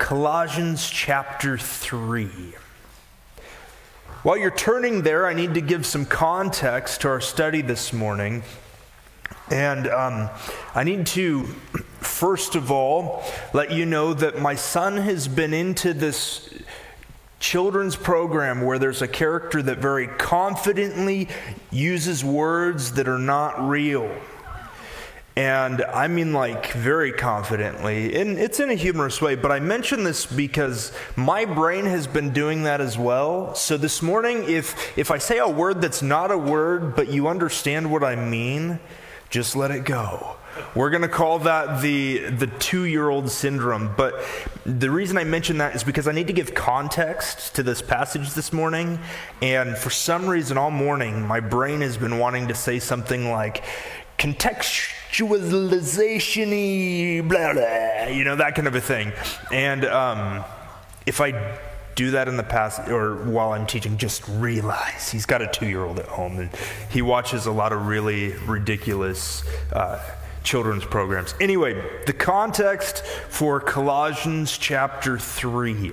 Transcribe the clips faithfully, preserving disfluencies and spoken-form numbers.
Colossians chapter three. While you're turning there, I need to give some context to our study this morning. And um, I need to, first of all, let you know that my son has been into this children's program where there's a character that very confidently uses words that are not real. And I mean like very confidently, and it's in a humorous way, but I mention this because my brain has been doing that as well. So this morning, if if I say a word that's not a word, but you understand what I mean, just let it go. We're going to call that the the two-year-old syndrome. But the reason I mention that is because I need to give context to this passage this morning. And for some reason all morning, my brain has been wanting to say something like, contextualization-y, blah, blah, you know, that kind of a thing. And um, if I do that in the past, or while I'm teaching, just realize he's got a two-year-old at home, and he watches a lot of really ridiculous uh, children's programs. Anyway, the context for Colossians chapter three.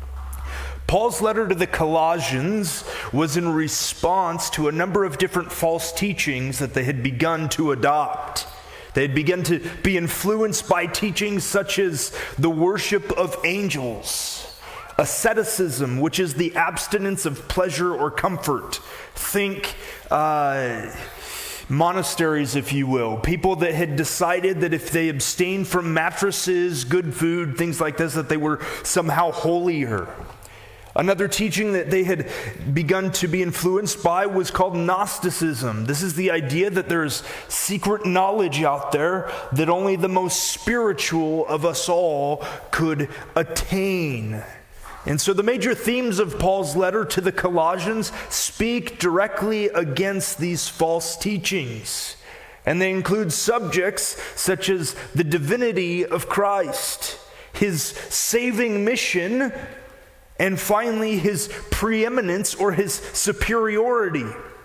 Paul's letter to the Colossians was in response to a number of different false teachings that they had begun to adopt. They had begun to be influenced by teachings such as the worship of angels, asceticism, which is the abstinence of pleasure or comfort. Think uh, monasteries, if you will. People that had decided that if they abstained from mattresses, good food, things like this, that they were somehow holier. Another teaching that they had begun to be influenced by was called Gnosticism. This is the idea that there's secret knowledge out there that only the most spiritual of us all could attain. And so the major themes of Paul's letter to the Colossians speak directly against these false teachings. And they include subjects such as the divinity of Christ, his saving mission, and finally, his preeminence or his superiority.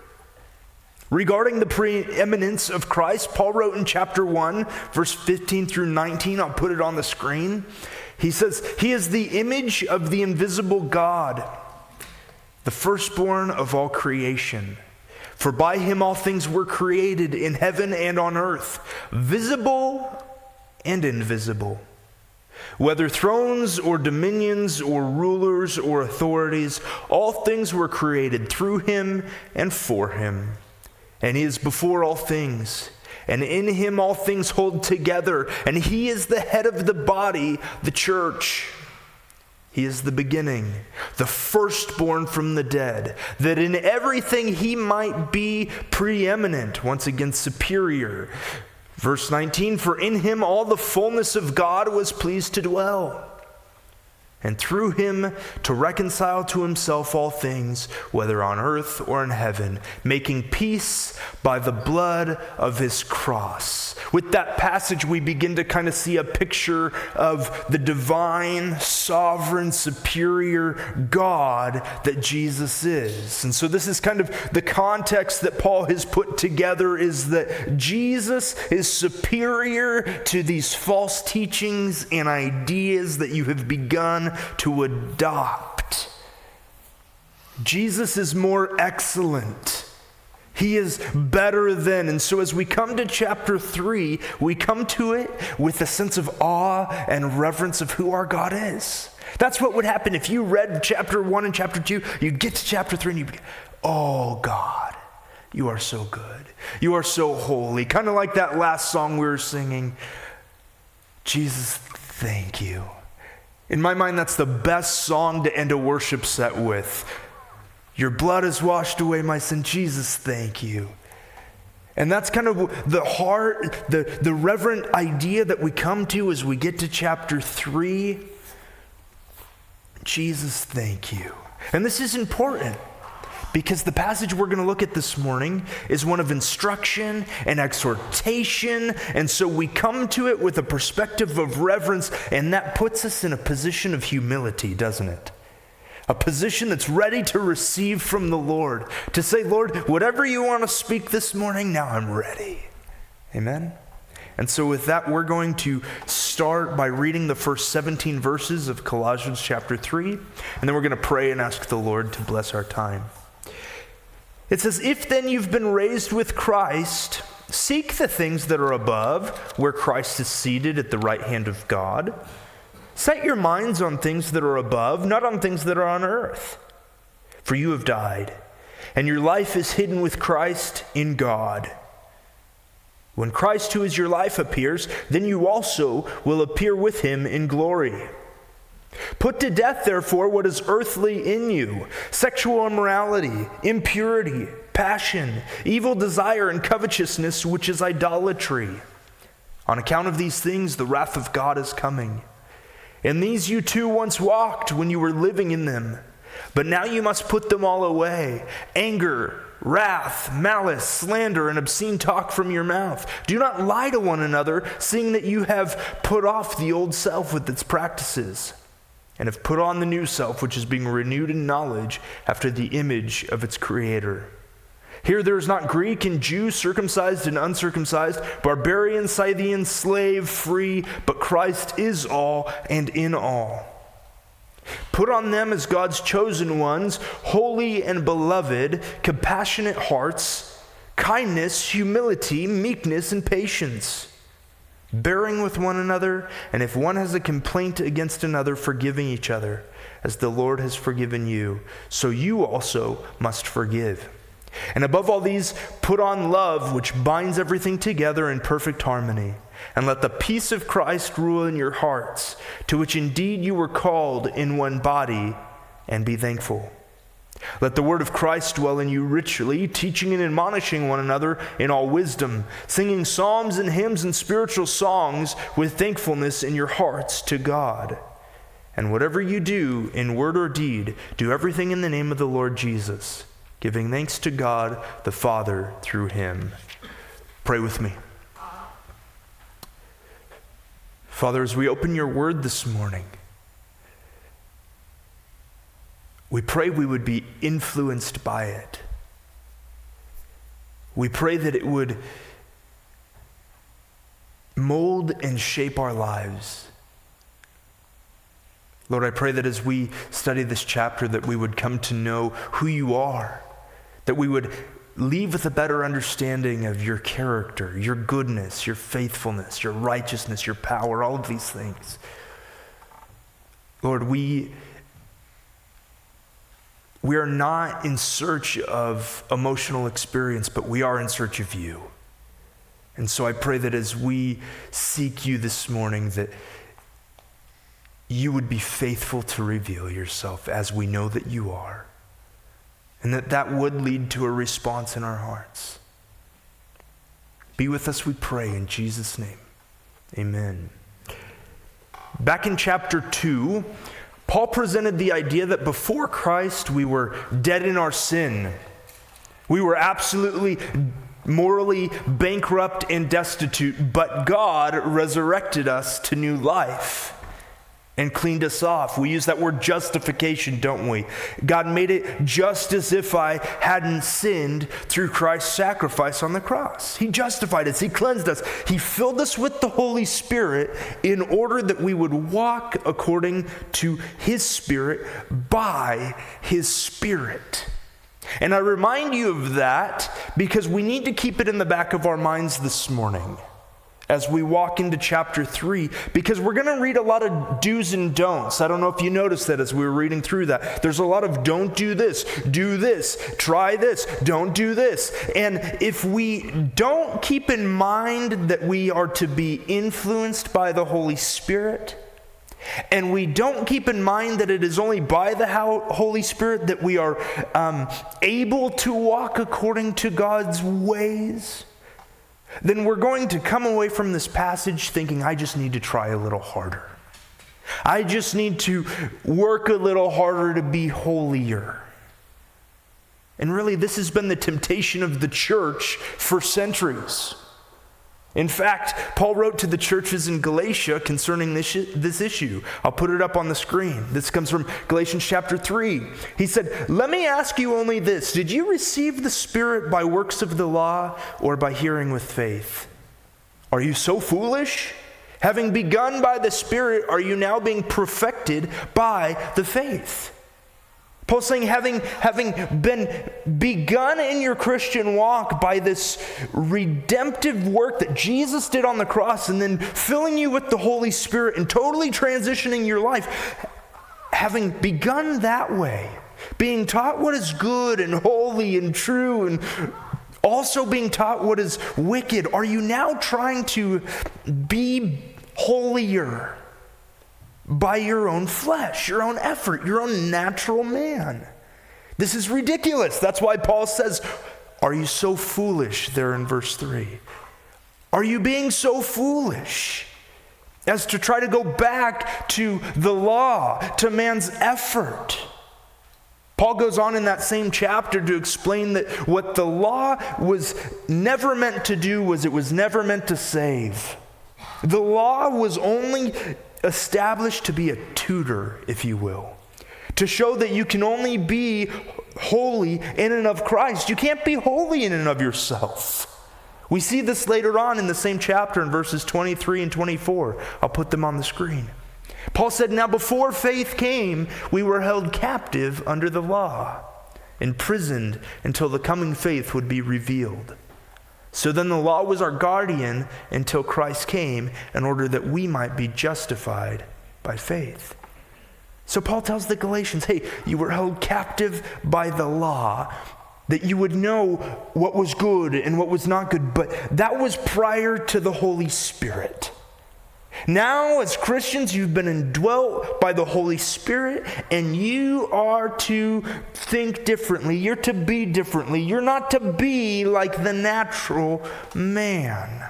Regarding the preeminence of Christ, Paul wrote in chapter one, verse fifteen through nineteen, I'll put it on the screen. He says, "He is the image of the invisible God, the firstborn of all creation. For by him all things were created in heaven and on earth, visible and invisible. Whether thrones or dominions or rulers or authorities, all things were created through him and for him. And he is before all things, and in him all things hold together. And he is the head of the body, the church. He is the beginning, the firstborn from the dead, that in everything he might be preeminent," once again superior. Verse nineteen, "For in him all the fullness of God was pleased to dwell, and through him to reconcile to himself all things, whether on earth or in heaven, making peace by the blood of his cross." With that passage, we begin to kind of see a picture of the divine, sovereign, superior God that Jesus is. And so this is kind of the context that Paul has put together, is that Jesus is superior to these false teachings and ideas that you have begun to adopt. Jesus is more excellent. He is better than. And so as we come to chapter three, we come to it with a sense of awe and reverence of who our God is. That's what would happen if you read chapter one and chapter two. You'd get to chapter three and you'd be, "Oh God, you are so good. You are so holy." Kind of like that last song we were singing, "Jesus, thank you." In my mind, that's the best song to end a worship set with. "Your blood has washed away my sin. Jesus, thank you." And that's kind of the heart, the, the reverent idea that we come to as we get to chapter three. Jesus, thank you. And this is important, because the passage we're going to look at this morning is one of instruction and exhortation. And so we come to it with a perspective of reverence, and that puts us in a position of humility, doesn't it? A position that's ready to receive from the Lord. To say, "Lord, whatever you want to speak this morning, now I'm ready." Amen? And so with that, we're going to start by reading the first seventeen verses of Colossians chapter three, and then we're going to pray and ask the Lord to bless our time. It says, "If then you've been raised with Christ, seek the things that are above, where Christ is seated at the right hand of God. Set your minds on things that are above, not on things that are on earth. For you have died, and your life is hidden with Christ in God. When Christ, who is your life, appears, then you also will appear with him in glory. Put to death, therefore, what is earthly in you: sexual immorality, impurity, passion, evil desire, and covetousness, which is idolatry. On account of these things, the wrath of God is coming. In these you too once walked when you were living in them. But now you must put them all away: anger, wrath, malice, slander, and obscene talk from your mouth. Do not lie to one another, seeing that you have put off the old self with its practices, and have put on the new self, which is being renewed in knowledge after the image of its creator. Here there is not Greek and Jew, circumcised and uncircumcised, barbarian, Scythian, slave, free, but Christ is all and in all. Put on them as God's chosen ones, holy and beloved, compassionate hearts, kindness, humility, meekness, and patience, bearing with one another, and if one has a complaint against another, forgiving each other, as the Lord has forgiven you, so you also must forgive. And above all these, put on love, which binds everything together in perfect harmony. And let the peace of Christ rule in your hearts, to which indeed you were called in one body, and be thankful. Let the word of Christ dwell in you richly, teaching and admonishing one another in all wisdom, singing psalms and hymns and spiritual songs with thankfulness in your hearts to God. And whatever you do, in word or deed, do everything in the name of the Lord Jesus, giving thanks to God the Father through him." Pray with me. Father, as we open your word this morning, we pray we would be influenced by it. We pray that it would mold and shape our lives. Lord, I pray that as we study this chapter, that we would come to know who you are, that we would leave with a better understanding of your character, your goodness, your faithfulness, your righteousness, your power, all of these things. Lord, we, we are not in search of emotional experience, but we are in search of you. And so I pray that as we seek you this morning, that you would be faithful to reveal yourself as we know that you are. And that that would lead to a response in our hearts. Be with us, we pray, in Jesus' name. Amen. Back in chapter two, Paul presented the idea that before Christ, we were dead in our sin. We were absolutely morally bankrupt and destitute, but God resurrected us to new life and cleaned us off. We use that word justification, don't we? God made it just as if I hadn't sinned through Christ's sacrifice on the cross. He justified us. He cleansed us. He filled us with the Holy Spirit in order that we would walk according to his Spirit by his Spirit. And I remind you of that because we need to keep it in the back of our minds this morning as we walk into chapter three, because we're going to read a lot of do's and don'ts. I don't know if you noticed that as we were reading through that. There's a lot of don't do this, do this, try this, don't do this. And if we don't keep in mind that we are to be influenced by the Holy Spirit, and we don't keep in mind that it is only by the Holy Spirit that we are um, able to walk according to God's ways, then we're going to come away from this passage thinking, I just need to try a little harder. I just need to work a little harder to be holier. And really, this has been the temptation of the church for centuries. In fact, Paul wrote to the churches in Galatia concerning this, this issue. I'll put it up on the screen. This comes from Galatians chapter three. He said, "Let me ask you only this. Did you receive the Spirit by works of the law or by hearing with faith? Are you so foolish? Having begun by the Spirit, are you now being perfected by the faith? Paul's saying, having, having been begun in your Christian walk by this redemptive work that Jesus did on the cross, and then filling you with the Holy Spirit and totally transitioning your life, having begun that way, being taught what is good and holy and true, and also being taught what is wicked, are you now trying to be holier by your own flesh, your own effort, your own natural man? This is ridiculous. That's why Paul says, are you so foolish, there in verse three? Are you being so foolish as to try to go back to the law, to man's effort? Paul goes on in that same chapter to explain that what the law was never meant to do was it was never meant to save. The law was only established to be a tutor, if you will, to show that you can only be holy in and of Christ. You can't be holy in and of yourself. We see this later on in the same chapter in verses twenty-three and twenty-four. I'll put them on the screen. Paul said, now before faith came, we were held captive under the law, imprisoned until the coming faith would be revealed. So then the law was our guardian until Christ came in order that we might be justified by faith. So Paul tells the Galatians, hey, you were held captive by the law, that you would know what was good and what was not good, but that was prior to the Holy Spirit. Now, as Christians, you've been indwelt by the Holy Spirit, and you are to think differently. You're to be differently. You're not to be like the natural man.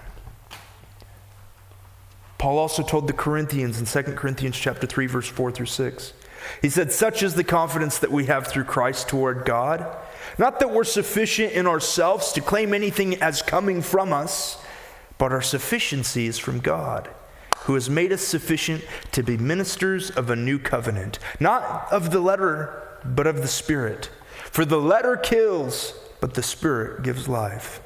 Paul also told the Corinthians in Second Corinthians chapter three, verse four through six. He said, such is the confidence that we have through Christ toward God. Not that we're sufficient in ourselves to claim anything as coming from us, but our sufficiency is from God, who has made us sufficient to be ministers of a new covenant, not of the letter, but of the Spirit. For the letter kills, but the Spirit gives life.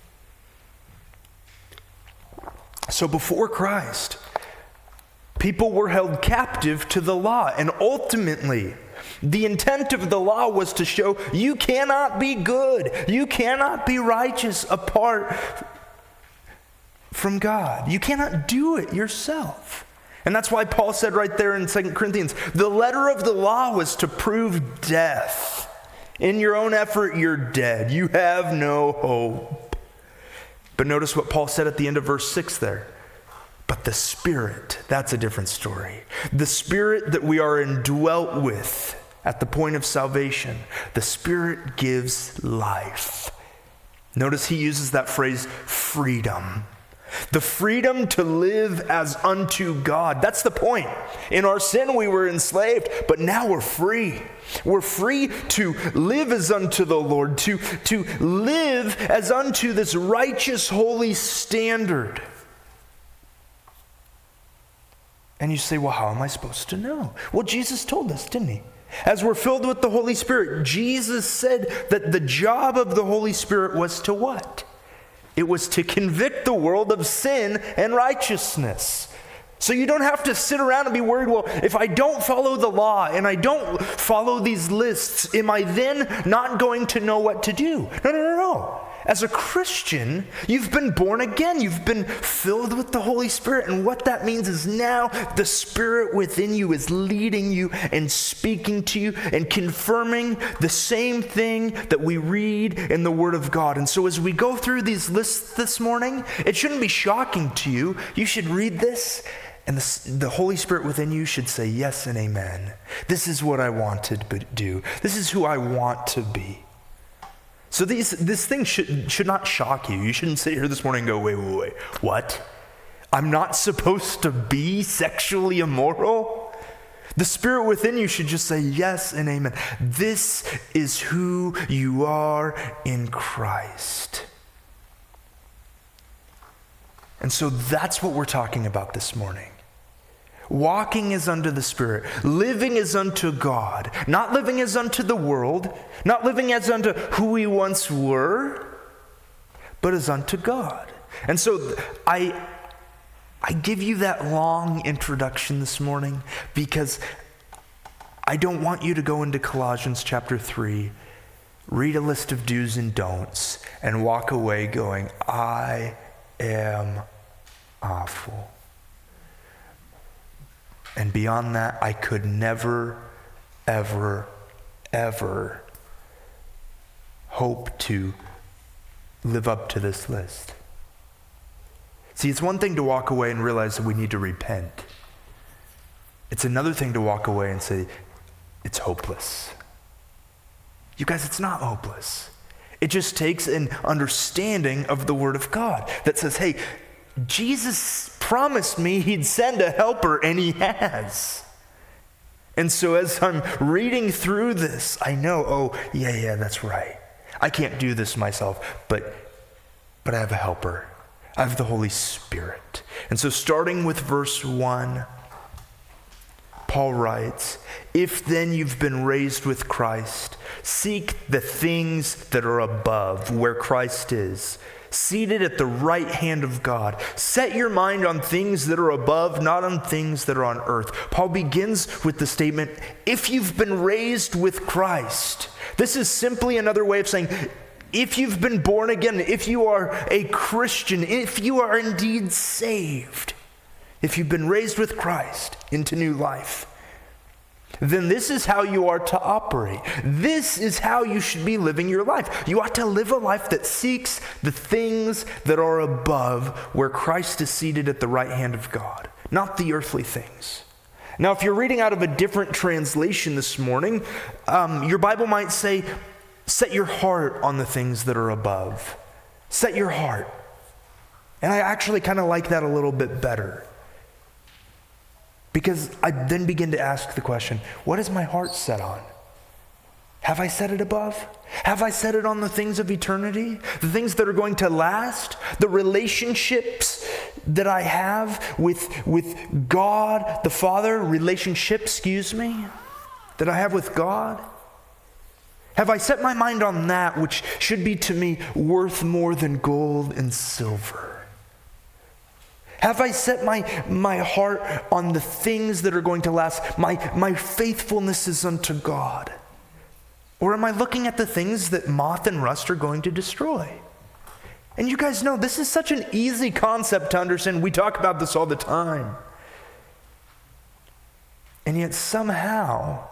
So before Christ, people were held captive to the law, and ultimately, the intent of the law was to show you cannot be good, you cannot be righteous apart from God. You cannot do it yourself. And that's why Paul said right there in Second Corinthians, the letter of the law was to prove death. In your own effort, you're dead. You have no hope. But notice what Paul said at the end of verse six there. But the Spirit, that's a different story. The Spirit that we are indwelt with at the point of salvation, the Spirit gives life. Notice he uses that phrase, freedom. The freedom to live as unto God. That's the point. In our sin we were enslaved, but now we're free. We're free to live as unto the Lord, to, to live as unto this righteous, holy standard. And you say, well, how am I supposed to know? Well, Jesus told us, didn't he? As we're filled with the Holy Spirit, Jesus said that the job of the Holy Spirit was to what? It was to convict the world of sin and righteousness. So you don't have to sit around and be worried, well, if I don't follow the law and I don't follow these lists, am I then not going to know what to do? No, no, no, no. As a Christian, you've been born again. You've been filled with the Holy Spirit. And what that means is now the Spirit within you is leading you and speaking to you and confirming the same thing that we read in the Word of God. And so as we go through these lists this morning, it shouldn't be shocking to you. You should read this, and the, the Holy Spirit within you should say yes and amen. This is what I want to do. This is who I want to be. So these, this thing should, should not shock you. You shouldn't sit here this morning and go, wait, wait, wait, what? I'm not supposed to be sexually immoral? The Spirit within you should just say yes and amen. This is who you are in Christ. And so that's what we're talking about this morning. Walking is unto the Spirit. Living is unto God. Not living as unto the world. Not living as unto who we once were, but as unto God. And so I I give you that long introduction this morning because I don't want you to go into Colossians chapter three, read a list of do's and don'ts, and walk away going, I am awful. And beyond that, I could never, ever, ever hope to live up to this list. See, it's one thing to walk away and realize that we need to repent. It's another thing to walk away and say, it's hopeless. You guys, it's not hopeless. It just takes an understanding of the Word of God that says, hey, Jesus promised me he'd send a helper, and he has. And so as I'm reading through this, I know, oh, yeah, yeah, that's right. I can't do this myself, but but I have a helper. I have the Holy Spirit. And so starting with verse one, Paul writes, if then you've been raised with Christ, seek the things that are above, where Christ is, seated at the right hand of God. Set your mind on things that are above, not on things that are on earth. Paul begins with the statement, if you've been raised with Christ. This is simply another way of saying, if you've been born again, if you are a Christian, if you are indeed saved, if you've been raised with Christ into new life, then this is how you are to operate. This is how you should be living your life. You ought to live a life that seeks the things that are above, where Christ is seated at the right hand of God, not the earthly things. Now, if you're reading out of a different translation this morning, um, your Bible might say, set your heart on the things that are above. Set your heart. And I actually kind of like that a little bit better. Because I then begin to ask the question, what is my heart set on? Have I set it above? Have I set it on the things of eternity? The things that are going to last? The relationships that I have with, with God the Father? Relationship, excuse me, that I have with God? Have I set my mind on that which should be to me worth more than gold and silver? Have I set my, my heart on the things that are going to last? My, my faithfulness is unto God. Or am I looking at the things that moth and rust are going to destroy? And you guys know this is such an easy concept to understand. We talk about this all the time. And yet somehow,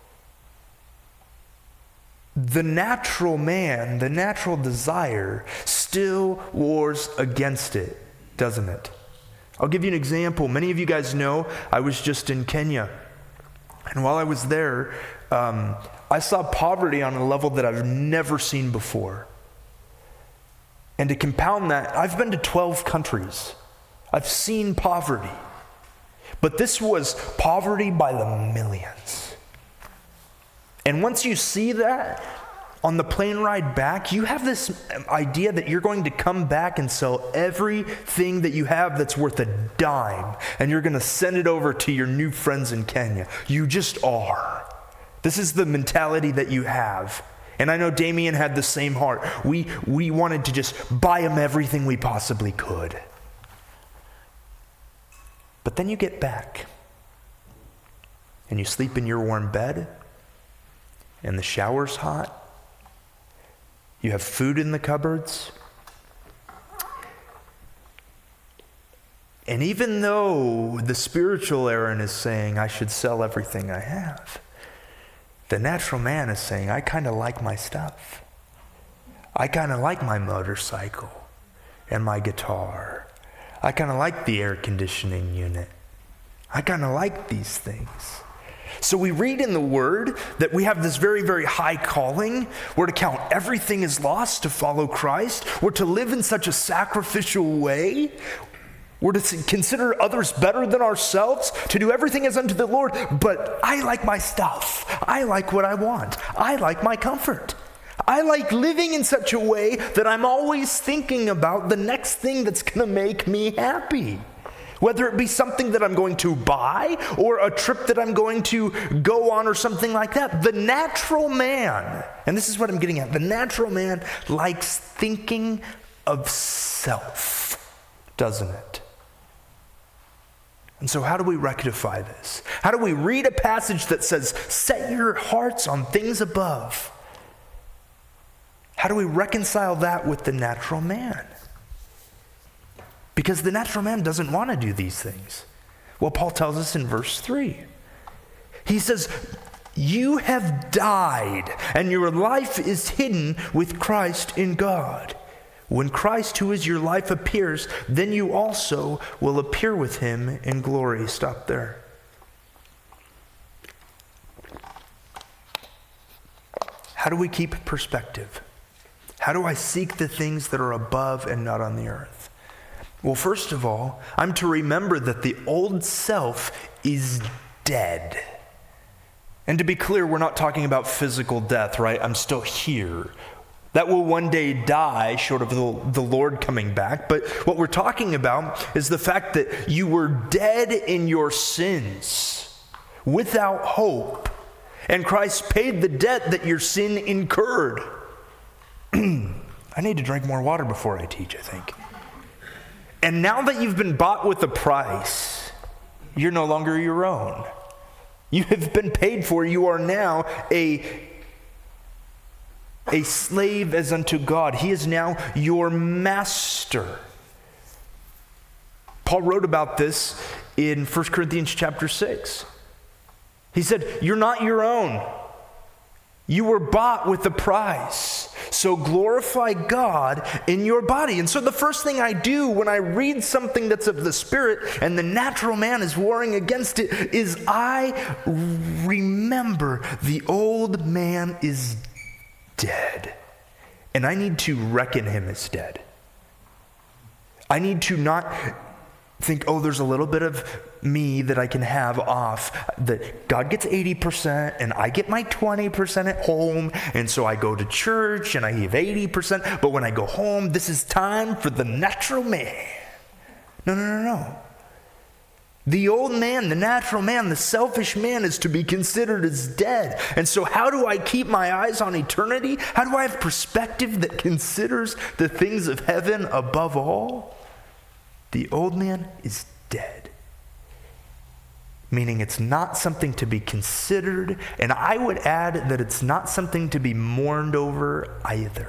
the natural man, the natural desire, still wars against it, doesn't it? I'll give you an example. Many of you guys know I was just in Kenya. And while I was there, um, I saw poverty on a level that I've never seen before. And to compound that, I've been to twelve countries. I've seen poverty. But this was poverty by the millions. And once you see that, on the plane ride back, you have this idea that you're going to come back and sell everything that you have that's worth a dime, and you're going to send it over to your new friends in Kenya. You just are. This is the mentality that you have. And I know Damien had the same heart. We, we wanted to just buy him everything we possibly could. But then you get back, and you sleep in your warm bed, and the shower's hot. You have food in the cupboards. And even though the spiritual Aaron is saying, I should sell everything I have, the natural man is saying, I kind of like my stuff. I kind of like my motorcycle and my guitar. I kind of like the air conditioning unit. I kind of like these things. So we read in the Word that we have this very, very high calling. We're to count everything as lost to follow Christ. We're to live in such a sacrificial way. We're to consider others better than ourselves, to do everything as unto the Lord. But I like my stuff. I like what I want. I like my comfort. I like living in such a way that I'm always thinking about the next thing that's going to make me happy. Whether it be something that I'm going to buy or a trip that I'm going to go on or something like that. The natural man, and this is what I'm getting at, the natural man likes thinking of self, doesn't it? And so how do we rectify this? How do we read a passage that says, set your hearts on things above? How do we reconcile that with the natural man? Because the natural man doesn't want to do these things. Well, Paul tells us in verse three. He says, you have died, and your life is hidden with Christ in God. When Christ, who is your life, appears, then you also will appear with him in glory. Stop there. How do we keep perspective? How do I seek the things that are above and not on the earth? Well, first of all, I'm to remember that the old self is dead. And to be clear, we're not talking about physical death, right? I'm still here. That will one day die, short of the, the Lord coming back. But what we're talking about is the fact that you were dead in your sins, without hope. And Christ paid the debt that your sin incurred. I need to drink more water before I teach, I think. And now that you've been bought with a price, you're no longer your own. You have been paid for. You are now a A slave as unto God. He is now your master. Paul wrote about this in First Corinthians chapter six. He said, you're not your own. You were bought with a price. So glorify God in your body. And so the first thing I do when I read something that's of the Spirit and the natural man is warring against it is I remember the old man is dead. And I need to reckon him as dead. I need to not think, oh, there's a little bit of me that I can have off, that God gets eighty percent and I get my twenty percent at home, and so I go to church and I give eighty percent, but when I go home, this is time for the natural man. No, no, no, no. The old man, the natural man, the selfish man is to be considered as dead. And so how do I keep my eyes on eternity? How do I have perspective that considers the things of heaven above all? The old man is dead. Meaning it's not something to be considered, and I would add that it's not something to be mourned over either.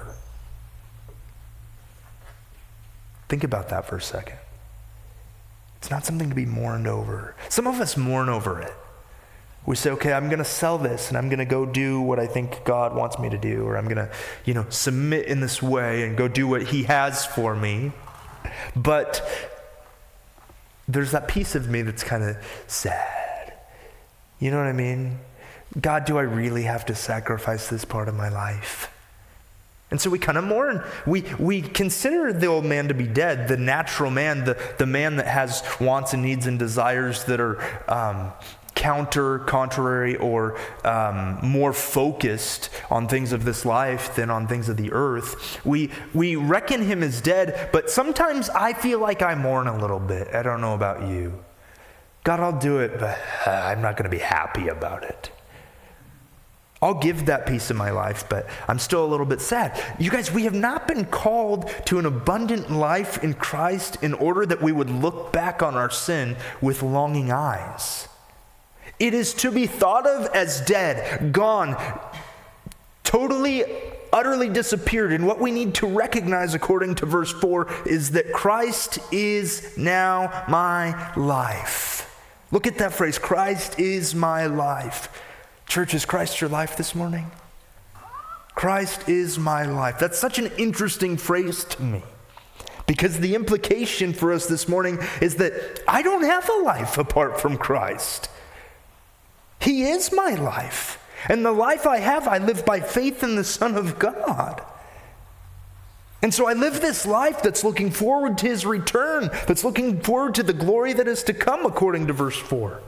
Think about that for a second. It's not something to be mourned over. Some of us mourn over it. We say, okay, I'm going to sell this and I'm going to go do what I think God wants me to do, or I'm going to, you know, submit in this way and go do what he has for me. But there's that piece of me that's kind of sad. You know what I mean? God, do I really have to sacrifice this part of my life? And so we kind of mourn. We we consider the old man to be dead, the natural man, the, the man that has wants and needs and desires that are um, counter, contrary, or um, more focused on things of this life than on things of the earth. We we reckon him as dead, but sometimes I feel like I mourn a little bit. I don't know about you. God, I'll do it, but uh, I'm not going to be happy about it. I'll give that piece of my life, but I'm still a little bit sad. You guys, we have not been called to an abundant life in Christ in order that we would look back on our sin with longing eyes. It is to be thought of as dead, gone, totally, utterly disappeared. And what we need to recognize, according to verse four, is that Christ is now my life. Look at that phrase, Christ is my life. Church, is Christ your life this morning? Christ is my life. That's such an interesting phrase to me, because the implication for us this morning is that I don't have a life apart from Christ. He is my life. And the life I have, I live by faith in the Son of God. And so I live this life that's looking forward to his return, that's looking forward to the glory that is to come, according to verse four.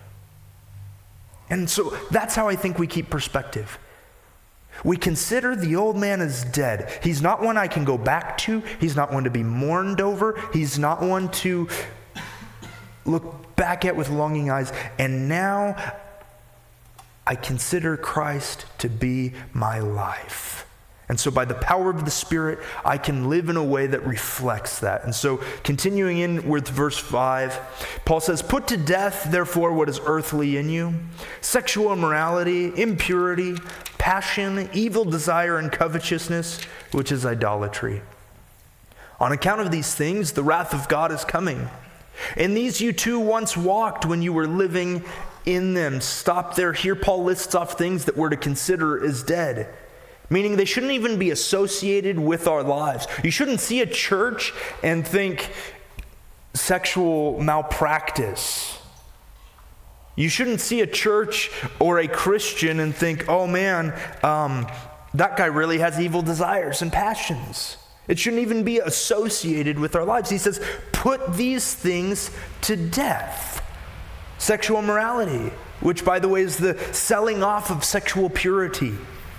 And so that's how I think we keep perspective. We consider the old man as dead. He's not one I can go back to. He's not one to be mourned over. He's not one to look back at with longing eyes. And now I consider Christ to be my life. And so by the power of the Spirit, I can live in a way that reflects that. And so continuing in with verse five, Paul says, put to death, therefore, what is earthly in you, sexual immorality, impurity, passion, evil desire, and covetousness, which is idolatry. On account of these things, the wrath of God is coming. In these you too once walked when you were living in them. Stop there. Here Paul lists off things that we're to consider as dead. Meaning they shouldn't even be associated with our lives. You shouldn't see a church and think sexual malpractice. You shouldn't see a church or a Christian and think, oh man, um, that guy really has evil desires and passions. It shouldn't even be associated with our lives. He says, put these things to death. Sexual immorality, which by the way is the selling off of sexual purity.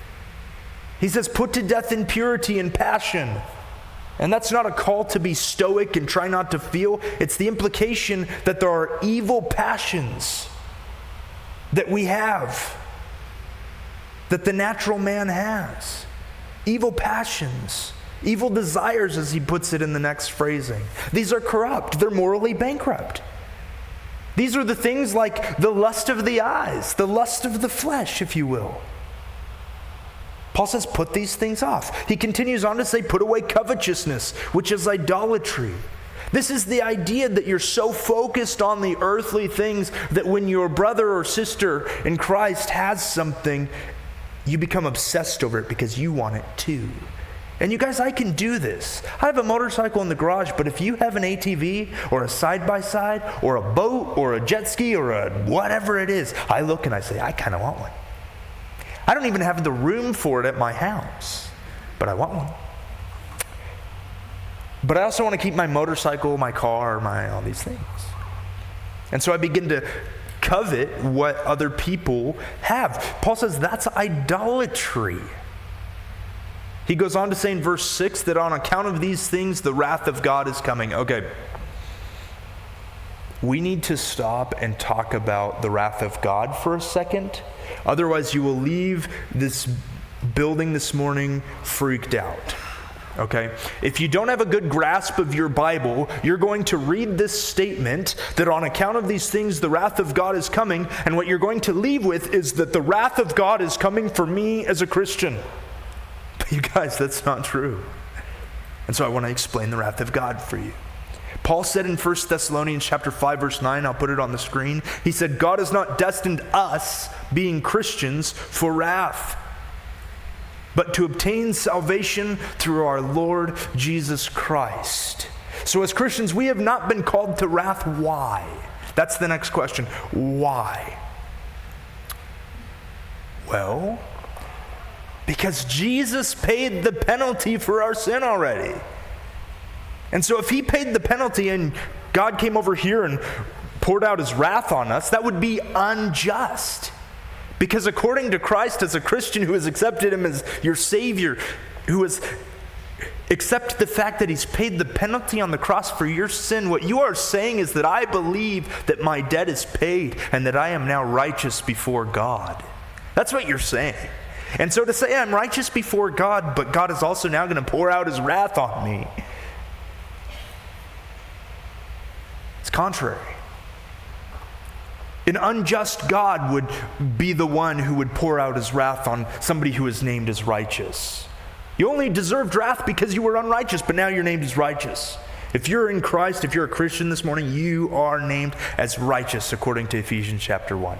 He says, put to death impurity and passion. And that's not a call to be stoic and try not to feel. It's the implication that there are evil passions that we have, that the natural man has. Evil passions, evil desires, as he puts it in the next phrasing. These are corrupt. They're morally bankrupt. These are the things like the lust of the eyes, the lust of the flesh, if you will. Paul says, put these things off. He continues on to say, put away covetousness, which is idolatry. This is the idea that you're so focused on the earthly things that when your brother or sister in Christ has something, you become obsessed over it because you want it too. And you guys, I can do this. I have a motorcycle in the garage, but if you have an A T V or a side-by-side or a boat or a jet ski or a whatever it is, I look and I say, I kind of want one. I don't even have the room for it at my house, but I want one. But I also want to keep my motorcycle, my car, my all these things. And so I begin to covet what other people have. Paul says that's idolatry. He goes on to say in verse six that on account of these things, the wrath of God is coming. Okay. We need to stop and talk about the wrath of God for a second. Otherwise, you will leave this building this morning freaked out. Okay? If you don't have a good grasp of your Bible, you're going to read this statement that on account of these things, the wrath of God is coming, and what you're going to leave with is that the wrath of God is coming for me as a Christian. But you guys, that's not true. And so I want to explain the wrath of God for you. Paul said in First Thessalonians chapter five, verse nine, I'll put it on the screen. He said, God has not destined us, being Christians, for wrath, but to obtain salvation through our Lord Jesus Christ. So as Christians, we have not been called to wrath. Why? That's the next question. Why? Well, because Jesus paid the penalty for our sin already. And so if he paid the penalty and God came over here and poured out his wrath on us, that would be unjust. Because according to Christ, as a Christian who has accepted him as your Savior, who has accepted the fact that he's paid the penalty on the cross for your sin, what you are saying is that I believe that my debt is paid and that I am now righteous before God. That's what you're saying. And so to say I'm righteous before God, but God is also now going to pour out his wrath on me, it's contrary. An unjust God would be the one who would pour out his wrath on somebody who is named as righteous. You only deserved wrath because you were unrighteous, but now you're named as righteous. If you're in Christ, if you're a Christian this morning, you are named as righteous according to Ephesians chapter one.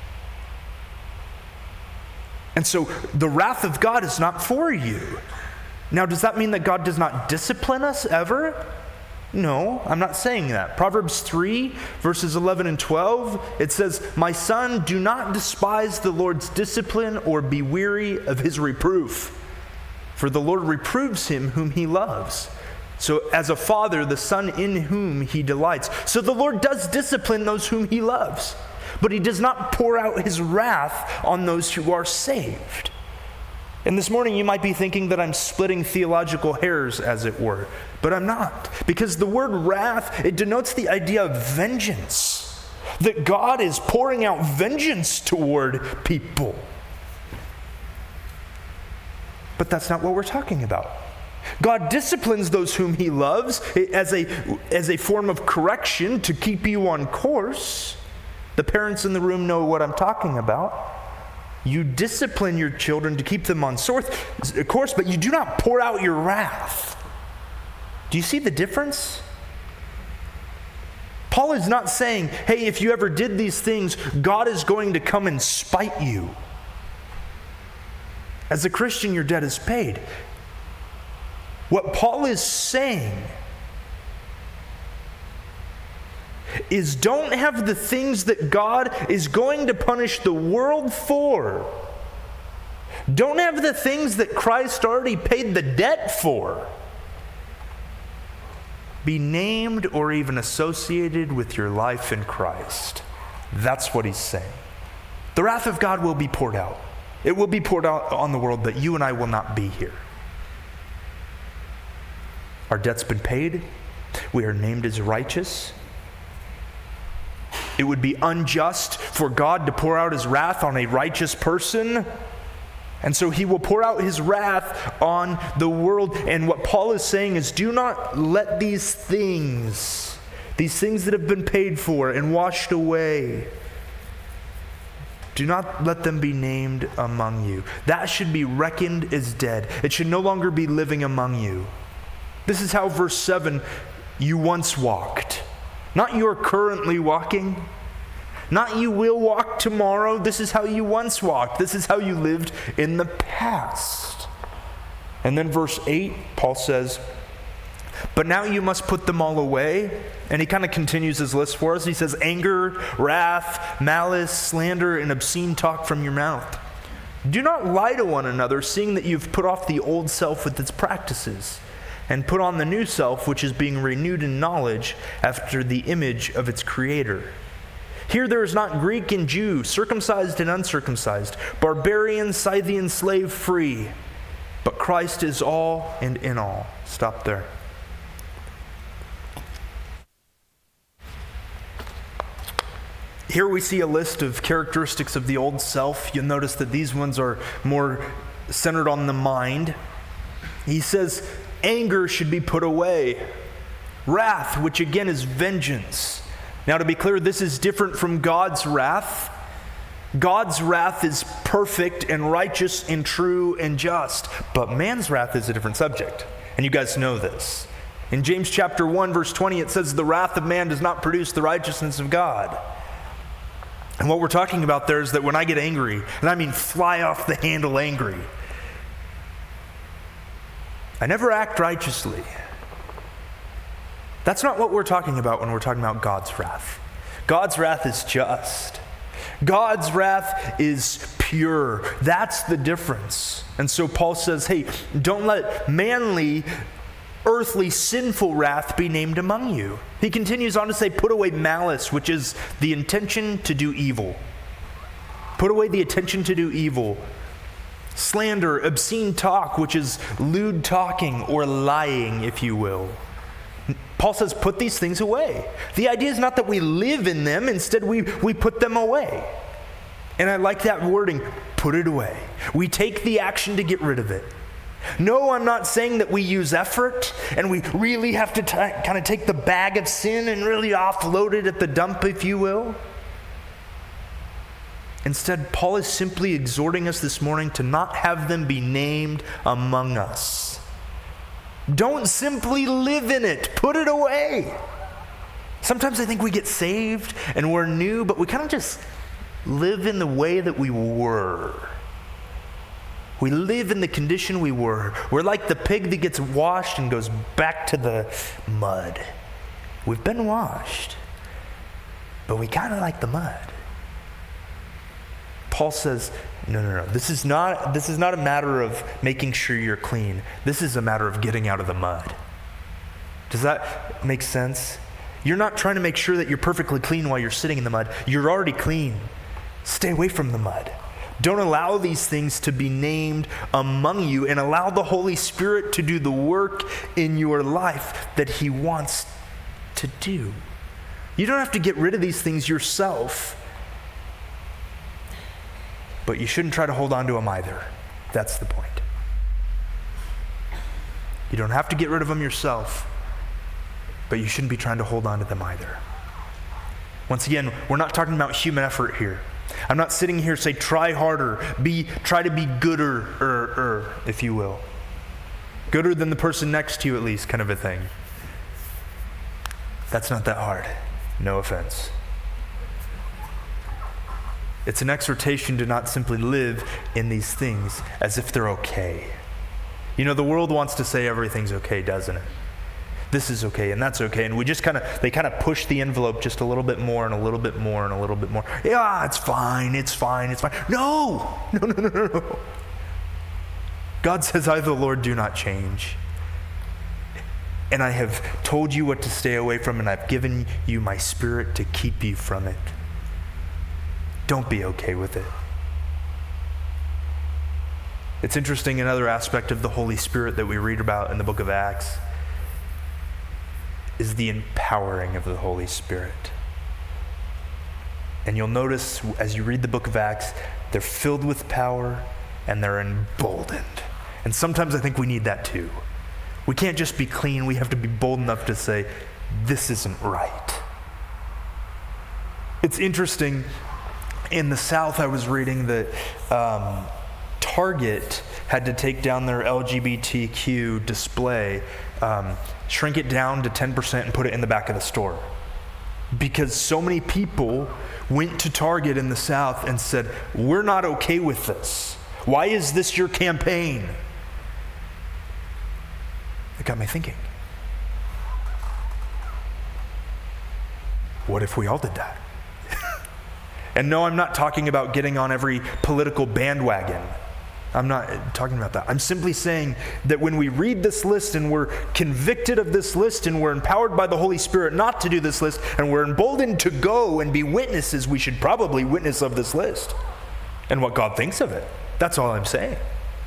And so the wrath of God is not for you. Now, does that mean that God does not discipline us ever? No, I'm not saying that. Proverbs three, verses eleven and twelve, it says, my son, do not despise the Lord's discipline or be weary of his reproof. For the Lord reproves him whom he loves. So as a father, the son in whom he delights. So the Lord does discipline those whom he loves, but he does not pour out his wrath on those who are saved. And this morning you might be thinking that I'm splitting theological hairs, as it were, but I'm not. Because the word wrath, it denotes the idea of vengeance. That God is pouring out vengeance toward people. But that's not what we're talking about. God disciplines those whom he loves as a, as a form of correction to keep you on course. The parents in the room know what I'm talking about. You discipline your children to keep them on course, but you do not pour out your wrath. Do you see the difference? Paul is not saying, hey, if you ever did these things, God is going to come and spite you. As a Christian, your debt is paid. What Paul is saying is don't have the things that God is going to punish the world for. Don't have the things that Christ already paid the debt for be named or even associated with your life in Christ. That's what he's saying. The wrath of God will be poured out. It will be poured out on the world, but you and I will not be here. Our debt's been paid. We are named as righteous. It would be unjust for God to pour out his wrath on a righteous person. And so he will pour out his wrath on the world. And what Paul is saying is, do not let these things, these things that have been paid for and washed away, do not let them be named among you. That should be reckoned as dead. It should no longer be living among you. This is how verse seven, you once walked. Not you're currently walking. Not you will walk tomorrow. This is how you once walked. This is how you lived in the past. And then verse eight, Paul says, but now you must put them all away. And he kind of continues his list for us. He says, anger, wrath, malice, slander, and obscene talk from your mouth. Do not lie to one another, seeing that you've put off the old self with its practices, and put on the new self, which is being renewed in knowledge after the image of its creator. Here there is not Greek and Jew, circumcised and uncircumcised, barbarian, Scythian, slave free, but Christ is all and in all. Stop there. Here we see a list of characteristics of the old self. You'll notice that these ones are more centered on the mind. He says, anger should be put away. Wrath, which again is vengeance. Now, to be clear, this is different from God's wrath. God's wrath is perfect and righteous and true and just. But man's wrath is a different subject. And you guys know this. In James chapter one, verse twenty, it says, the wrath of man does not produce the righteousness of God. And what we're talking about there is that when I get angry, and I mean fly off the handle angry, I never act righteously. That's not what we're talking about when we're talking about God's wrath. God's wrath is just. God's wrath is pure. That's the difference. And so Paul says, hey, don't let manly, earthly, sinful wrath be named among you. He continues on to say, put away malice, which is the intention to do evil. Put away the intention to do evil. Slander, obscene talk, which is lewd talking or lying, if you will. Paul says, put these things away. The idea is not that we live in them. Instead, we, we put them away. And I like that wording, put it away. We take the action to get rid of it. No, I'm not saying that we use effort and we really have to t- kind of take the bag of sin and really offload it at the dump, if you will. Instead, Paul is simply exhorting us this morning to not have them be named among us. Don't simply live in it. Put it away. Sometimes I think we get saved and we're new, but we kind of just live in the way that we were. We live in the condition we were. We're like the pig that gets washed and goes back to the mud. We've been washed, but we kind of like the mud. Paul says, no, no, no. This is not, this is not a matter of making sure you're clean. This is a matter of getting out of the mud. Does that make sense? You're not trying to make sure that you're perfectly clean while you're sitting in the mud. You're already clean. Stay away from the mud. Don't allow these things to be named among you, and allow the Holy Spirit to do the work in your life that He wants to do. You don't have to get rid of these things yourself. But you shouldn't try to hold on to them either. That's the point. You don't have to get rid of them yourself, but you shouldn't be trying to hold on to them either. Once again, we're not talking about human effort here. I'm not sitting here say try harder, be try to be gooder, er, er, if you will. Gooder than the person next to you at least, kind of a thing. That's not that hard. No offense. It's an exhortation to not simply live in these things as if they're okay. You know, the world wants to say everything's okay, doesn't it? This is okay, and that's okay. And we just kind of, they kind of push the envelope just a little bit more and a little bit more and a little bit more. Yeah, it's fine, it's fine, it's fine. No, no, no, no, no, no. God says, I, the Lord, do not change. And I have told you what to stay away from, and I've given you my Spirit to keep you from it. Don't be okay with it. It's interesting, another aspect of the Holy Spirit that we read about in the book of Acts is the empowering of the Holy Spirit. And you'll notice as you read the book of Acts, they're filled with power and they're emboldened. And sometimes I think we need that too. We can't just be clean, we have to be bold enough to say, this isn't right. It's interesting, in the South I was reading that um, Target had to take down their L G B T Q display, um, shrink it down to ten percent and put it in the back of the store. Because so many people went to Target in the South and said, we're not okay with this. Why is this your campaign? It got me thinking. What if we all did that? And no, I'm not talking about getting on every political bandwagon. I'm not talking about that. I'm simply saying that when we read this list and we're convicted of this list and we're empowered by the Holy Spirit not to do this list and we're emboldened to go and be witnesses, we should probably witness of this list and what God thinks of it. That's all I'm saying.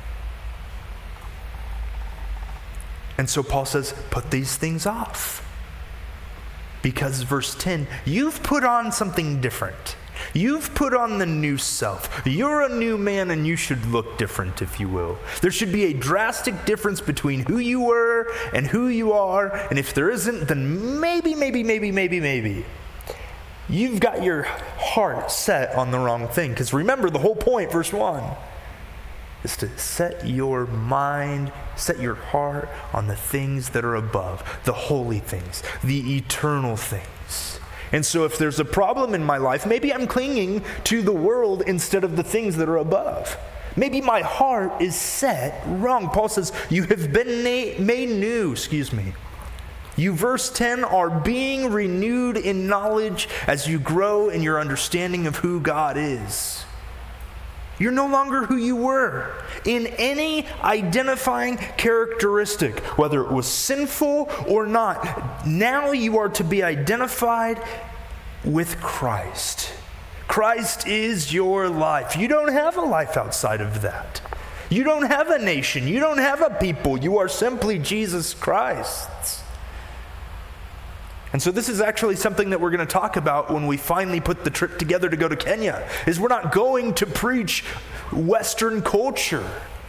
And so Paul says, put these things off. Because verse ten, you've put on something different. You've put on the new self. You're a new man and you should look different, if you will. There should be a drastic difference between who you were and who you are. And if there isn't, then maybe, maybe, maybe, maybe, maybe. You've got your heart set on the wrong thing. Because remember, the whole point, verse one, is to set your mind, set your heart on the things that are above, the holy things, the eternal things. And so if there's a problem in my life, maybe I'm clinging to the world instead of the things that are above. Maybe my heart is set wrong. Paul says, you have been na- made new, excuse me. You, verse ten, are being renewed in knowledge as you grow in your understanding of who God is. You're no longer who you were in any identifying characteristic, whether it was sinful or not. Now you are to be identified with Christ. Christ is your life. You don't have a life outside of that. You don't have a nation. You don't have a people. You are simply Jesus Christ. And so this is actually something that we're going to talk about when we finally put the trip together to go to Kenya, is we're not going to preach Western culture.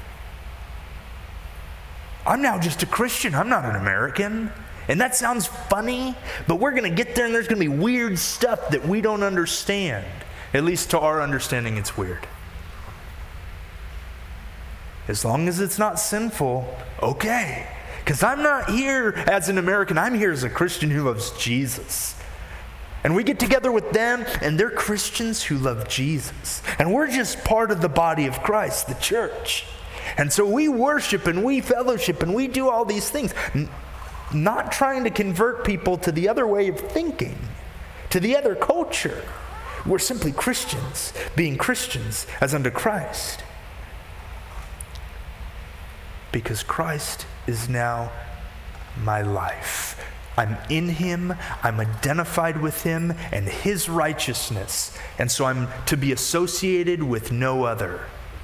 I'm now just a Christian. I'm not an American. And that sounds funny, but we're going to get there and there's going to be weird stuff that we don't understand. At least to our understanding, it's weird. As long as it's not sinful, okay. Because I'm not here as an American, I'm here as a Christian who loves Jesus. And we get together with them, and they're Christians who love Jesus. And we're just part of the body of Christ, the church. And so we worship and we fellowship and we do all these things, n- not trying to convert people to the other way of thinking, to the other culture. We're simply Christians, being Christians as unto Christ. Because Christ is now my life. I'm in him, I'm identified with him and his righteousness. And so I'm to be associated with no other.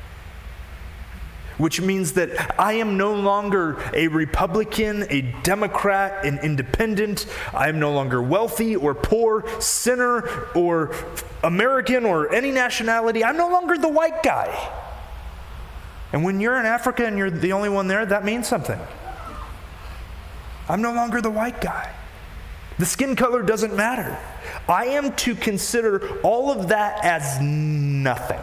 Which means that I am no longer a Republican, a Democrat, an independent. I am no longer wealthy or poor, sinner or American or any nationality. I'm no longer the white guy. And when you're in Africa and you're the only one there, that means something. I'm no longer the white guy. The skin color doesn't matter. I am to consider all of that as nothing.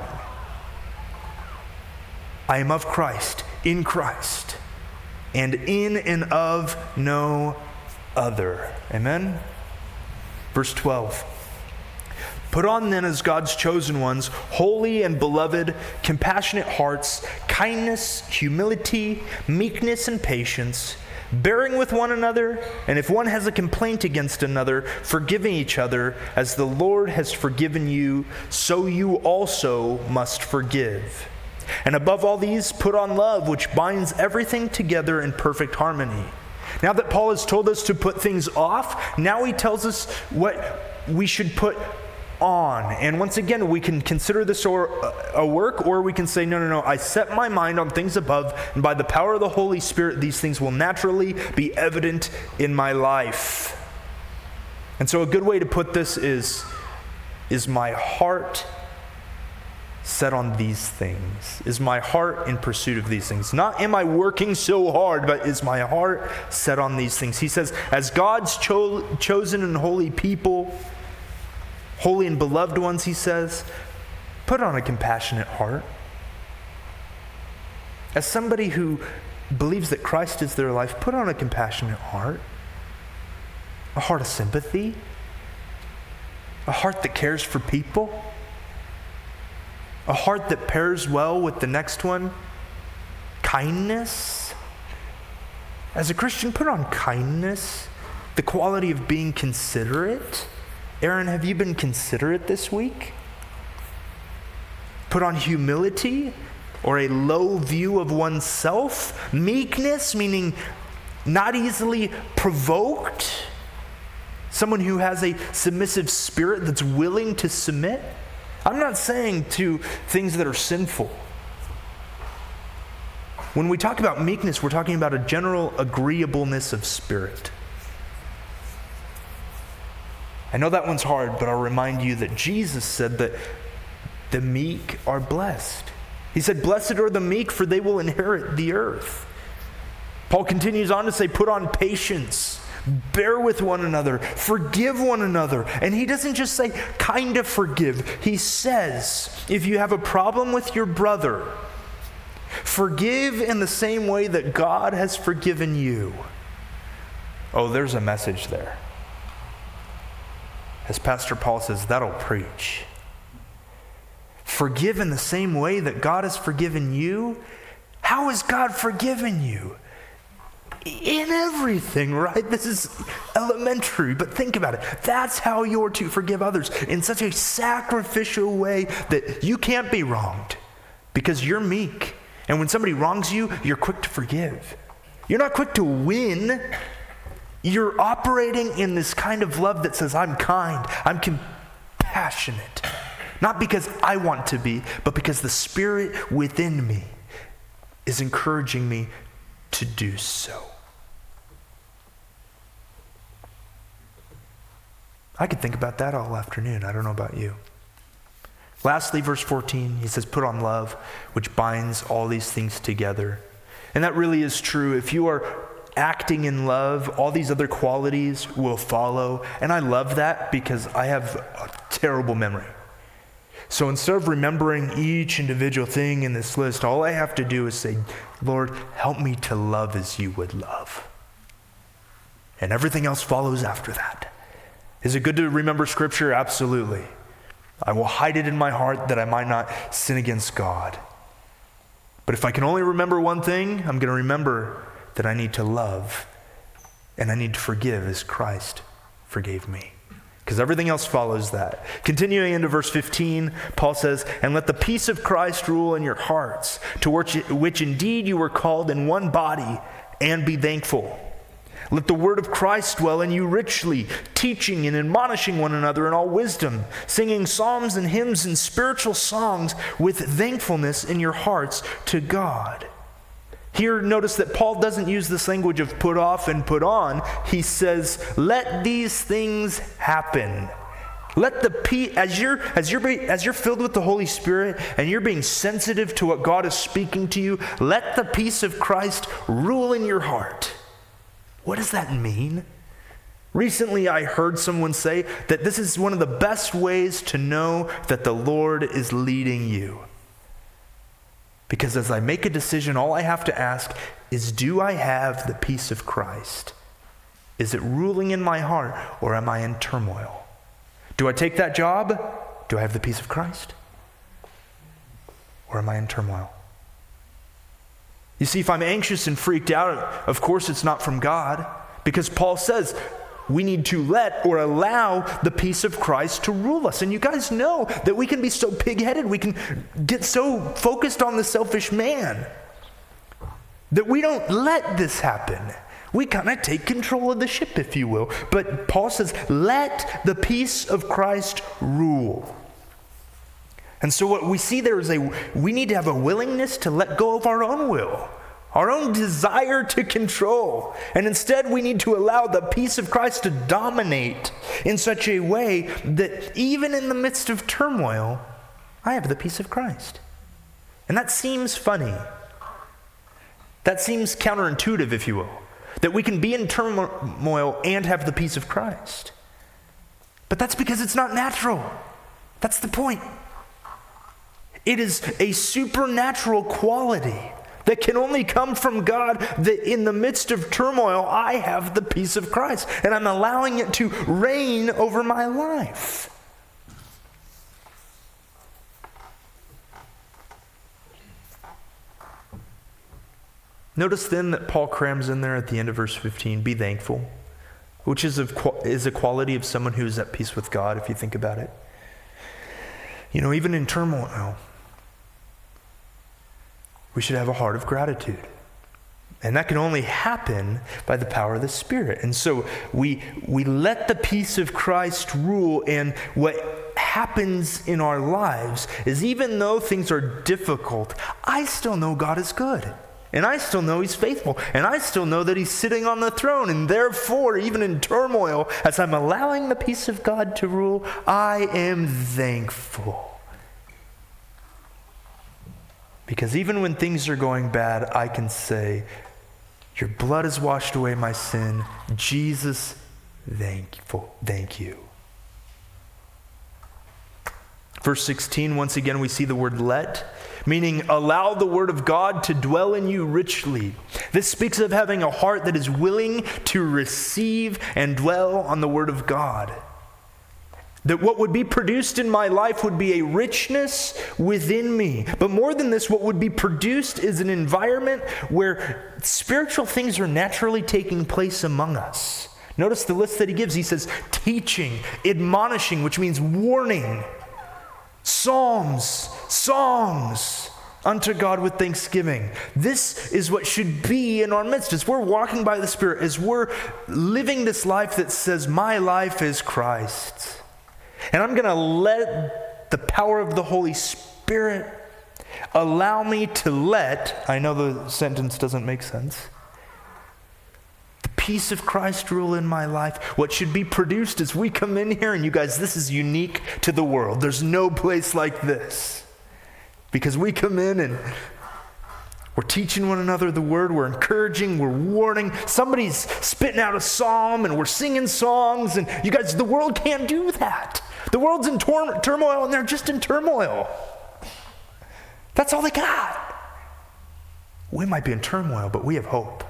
I am of Christ, in Christ, and in and of no other. Amen? Verse twelve. Put on then as God's chosen ones, holy and beloved, compassionate hearts, kindness, humility, meekness, and patience, bearing with one another, and if one has a complaint against another, forgiving each other, as the Lord has forgiven you, so you also must forgive. And above all these, put on love, which binds everything together in perfect harmony. Now that Paul has told us to put things off, now he tells us what we should put on. And once again, we can consider this or a work, or we can say, no, no, no, I set my mind on things above, and by the power of the Holy Spirit, these things will naturally be evident in my life. And so a good way to put this is, is my heart set on these things? Is my heart in pursuit of these things? Not am I working so hard, but is my heart set on these things? He says, as God's cho- chosen and holy people, holy and beloved ones, he says, put on a compassionate heart. As somebody who believes that Christ is their life, put on a compassionate heart. A heart of sympathy. A heart that cares for people. A heart that pairs well with the next one. Kindness. As a Christian, put on kindness. The quality of being considerate. Aaron, have you been considerate this week? Put on humility, or a low view of oneself. Meekness, meaning not easily provoked. Someone who has a submissive spirit that's willing to submit. I'm not saying to things that are sinful. When we talk about meekness, we're talking about a general agreeableness of spirit. I know that one's hard, but I'll remind you that Jesus said that the meek are blessed. He said, blessed are the meek, for they will inherit the earth. Paul continues on to say, put on patience, bear with one another, forgive one another. And he doesn't just say, kind of forgive. He says, if you have a problem with your brother, forgive in the same way that God has forgiven you. Oh, there's a message there. As Pastor Paul says, that'll preach. Forgive in the same way that God has forgiven you. How has God forgiven you? In everything, right? This is elementary, but think about it. That's how you're to forgive others, in such a sacrificial way that you can't be wronged because you're meek. And when somebody wrongs you, you're quick to forgive. You're not quick to win. You're operating in this kind of love that says, I'm kind, I'm compassionate. Not because I want to be, but because the Spirit within me is encouraging me to do so. I could think about that all afternoon. I don't know about you. Lastly, verse fourteen, he says, put on love, which binds all these things together. And that really is true. If you are acting in love, all these other qualities will follow. And I love that because I have a terrible memory. So instead of remembering each individual thing in this list, all I have to do is say, Lord, help me to love as you would love. And everything else follows after that. Is it good to remember Scripture? Absolutely. I will hide it in my heart that I might not sin against God. But if I can only remember one thing, I'm going to remember that I need to love and I need to forgive as Christ forgave me. Because everything else follows that. Continuing into verse fifteen, Paul says, and let the peace of Christ rule in your hearts, to which, which indeed you were called in one body, and be thankful. Let the word of Christ dwell in you richly, teaching and admonishing one another in all wisdom, singing psalms and hymns and spiritual songs with thankfulness in your hearts to God. Here, notice that Paul doesn't use this language of put off and put on. He says, let these things happen. Let the peace, as you're, as you're, as you're filled with the Holy Spirit and you're being sensitive to what God is speaking to you, let the peace of Christ rule in your heart. What does that mean? Recently, I heard someone say that this is one of the best ways to know that the Lord is leading you. Because as I make a decision, all I have to ask is, do I have the peace of Christ? Is it ruling in my heart, or am I in turmoil? Do I take that job? Do I have the peace of Christ? Or am I in turmoil? You see, if I'm anxious and freaked out, of course it's not from God, because Paul says we need to let or allow the peace of Christ to rule us. And you guys know that we can be so pig-headed, we can get so focused on the selfish man that we don't let this happen. We kind of take control of the ship, if you will. But Paul says, let the peace of Christ rule. And so what we see there is a, we need to have a willingness to let go of our own will, our own desire to control. And instead we need to allow the peace of Christ to dominate in such a way that even in the midst of turmoil, I have the peace of Christ. And that seems funny. That seems counterintuitive, if you will, that we can be in turmoil and have the peace of Christ. But that's because it's not natural. That's the point. It is a supernatural quality that can only come from God, that in the midst of turmoil, I have the peace of Christ, and I'm allowing it to reign over my life. Notice then that Paul crams in there at the end of verse fifteen, be thankful, which is a, is a quality of someone who is at peace with God, if you think about it. You know, even in turmoil, we should have a heart of gratitude. And that can only happen by the power of the Spirit. And so we we let the peace of Christ rule, and what happens in our lives is, even though things are difficult, I still know God is good. And I still know He's faithful. And I still know that He's sitting on the throne. And therefore, even in turmoil, as I'm allowing the peace of God to rule, I am thankful. Because even when things are going bad, I can say, your blood has washed away my sin. Jesus, thankful, thank you. Verse sixteen, once again, we see the word let, meaning allow the word of God to dwell in you richly. This speaks of having a heart that is willing to receive and dwell on the word of God. That what would be produced in my life would be a richness within me. But more than this, what would be produced is an environment where spiritual things are naturally taking place among us. Notice the list that he gives. He says teaching, admonishing, which means warning, psalms, songs unto God with thanksgiving. This is what should be in our midst. As we're walking by the Spirit, as we're living this life that says, my life is Christ. And I'm going to let the power of the Holy Spirit allow me to let, I know the sentence doesn't make sense, the peace of Christ rule in my life. What should be produced as we come in here, and you guys, this is unique to the world. There's no place like this. Because we come in and we're teaching one another the word, we're encouraging, we're warning. Somebody's spitting out a psalm and we're singing songs, and you guys, the world can't do that. The world's in tor- turmoil and they're just in turmoil. That's all they got. We might be in turmoil, but we have hope.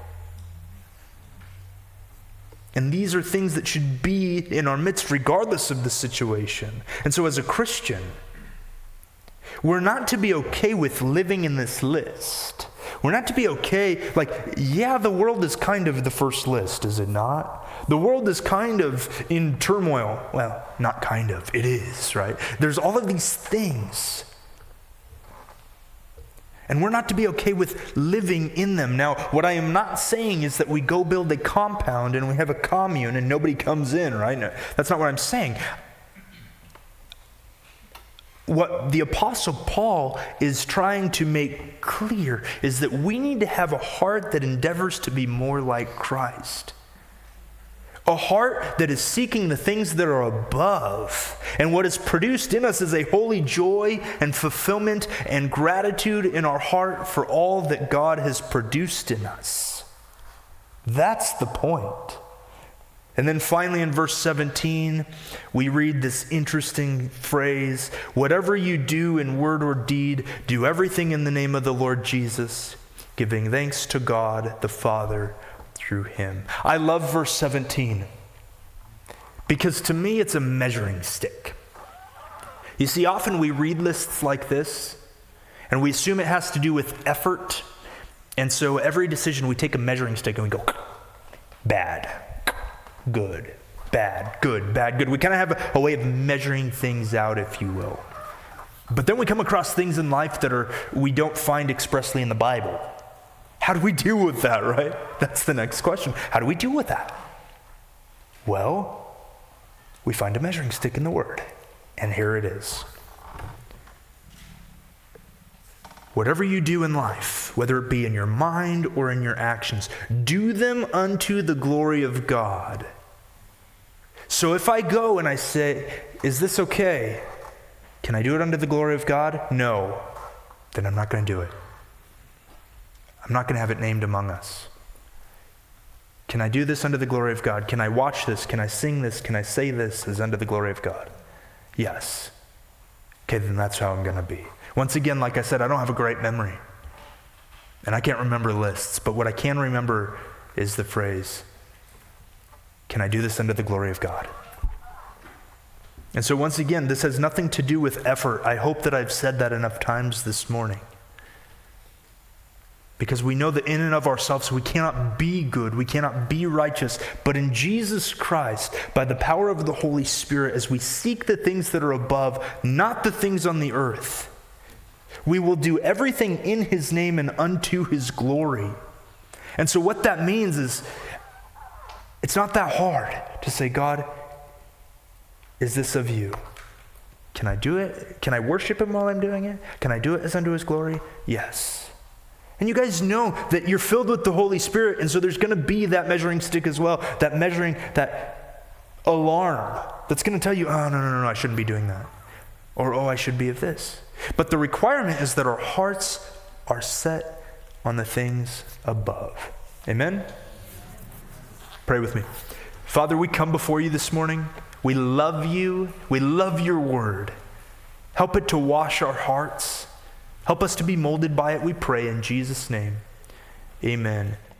And these are things that should be in our midst regardless of the situation. And so as a Christian, we're not to be okay with living in this list. We're not to be okay, like, yeah, the world is kind of the first list, is it not? The world is kind of in turmoil. Well, not kind of, it is, right? There's all of these things. And we're not to be okay with living in them. Now, what I am not saying is that we go build a compound and we have a commune and nobody comes in, right? No, that's not what I'm saying. What the Apostle Paul is trying to make clear is that we need to have a heart that endeavors to be more like Christ. A heart that is seeking the things that are above. And what is produced in us is a holy joy and fulfillment and gratitude in our heart for all that God has produced in us. That's the point. And then finally in verse seventeen, we read this interesting phrase, whatever you do in word or deed, do everything in the name of the Lord Jesus, giving thanks to God the Father through him. I love verse seventeen because to me it's a measuring stick. You see, often we read lists like this and we assume it has to do with effort. And so every decision we take a measuring stick and we go, bad, good, bad, good, bad, good. We kind of have a, a way of measuring things out, if you will. But then we come across things in life that are we don't find expressly in the Bible. How do we deal with that, right? That's the next question. How do we deal with that? Well, we find a measuring stick in the Word. And here it is. Whatever you do in life, whether it be in your mind or in your actions, do them unto the glory of God. So if I go and I say, is this okay? Can I do it unto the glory of God? No. Then I'm not going to do it. I'm not going to have it named among us. Can I do this unto the glory of God? Can I watch this? Can I sing this? Can I say this as unto the glory of God? Yes. Okay, then that's how I'm going to be. Once again, like I said, I don't have a great memory. And I can't remember lists, but what I can remember is the phrase, can I do this unto the glory of God? And so once again, this has nothing to do with effort. I hope that I've said that enough times this morning. Because we know that in and of ourselves, we cannot be good, we cannot be righteous. But in Jesus Christ, by the power of the Holy Spirit, as we seek the things that are above, not the things on the earth, we will do everything in his name and unto his glory. And so what that means is, it's not that hard to say, God, is this of you? Can I do it? Can I worship him while I'm doing it? Can I do it as unto his glory? Yes. And you guys know that you're filled with the Holy Spirit, and so there's going to be that measuring stick as well, that measuring, that alarm that's going to tell you, oh, no, no, no, no, I shouldn't be doing that. Or, oh, I should be of this. But the requirement is that our hearts are set on the things above. Amen? Pray with me. Father, we come before you this morning. We love you. We love your word. Help it to wash our hearts. Help us to be molded by it, we pray in Jesus' name. Amen.